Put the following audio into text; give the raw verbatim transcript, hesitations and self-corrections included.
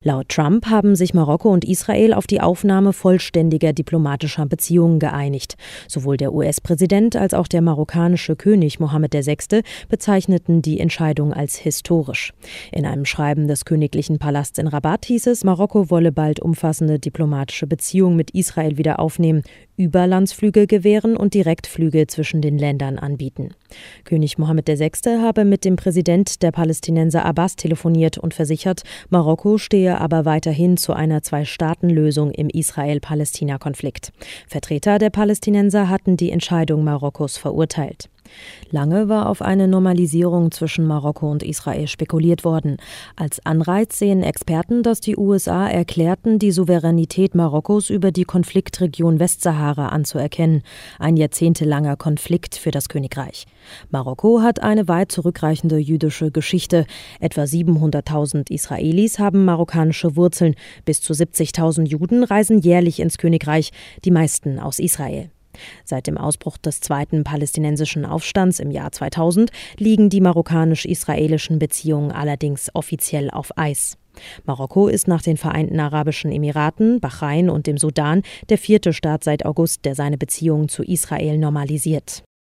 Laut Trump haben sich Marokko und Israel auf die Aufnahme vollständiger diplomatischer Beziehungen geeinigt. Sowohl der U S-Präsident als auch der marokkanische König Mohammed der Sechste bezeichneten die Entscheidung als historisch. In einem Schreiben des königlichen Palasts in Rabat hieß es, Marokko wolle bald umfassende diplomatische Beziehungen mit Israel wieder aufnehmen, Überlandsflüge gewähren und Direktflüge zwischen den Ländern anbieten. König Mohammed der Sechste habe mit dem Präsident der Palästinenser Abbas telefoniert und versichert, Marokko stehe aber weiterhin zu einer Zwei-Staaten-Lösung im Israel-Palästina-Konflikt. Vertreter der Palästinenser hatten die Entscheidung Marokkos verurteilt. Lange war auf eine Normalisierung zwischen Marokko und Israel spekuliert worden. Als Anreiz sehen Experten, dass die U S A erklärten, die Souveränität Marokkos über die Konfliktregion Westsahara anzuerkennen. Ein jahrzehntelanger Konflikt für das Königreich. Marokko hat eine weit zurückreichende jüdische Geschichte. Etwa siebenhunderttausend Israelis haben marokkanische Wurzeln. Bis zu siebzigtausend Juden reisen jährlich ins Königreich, die meisten aus Israel. Seit dem Ausbruch des zweiten palästinensischen Aufstands im Jahr zweitausend liegen die marokkanisch-israelischen Beziehungen allerdings offiziell auf Eis. Marokko ist nach den Vereinten Arabischen Emiraten, Bahrain und dem Sudan der vierte Staat seit August, der seine Beziehungen zu Israel normalisiert.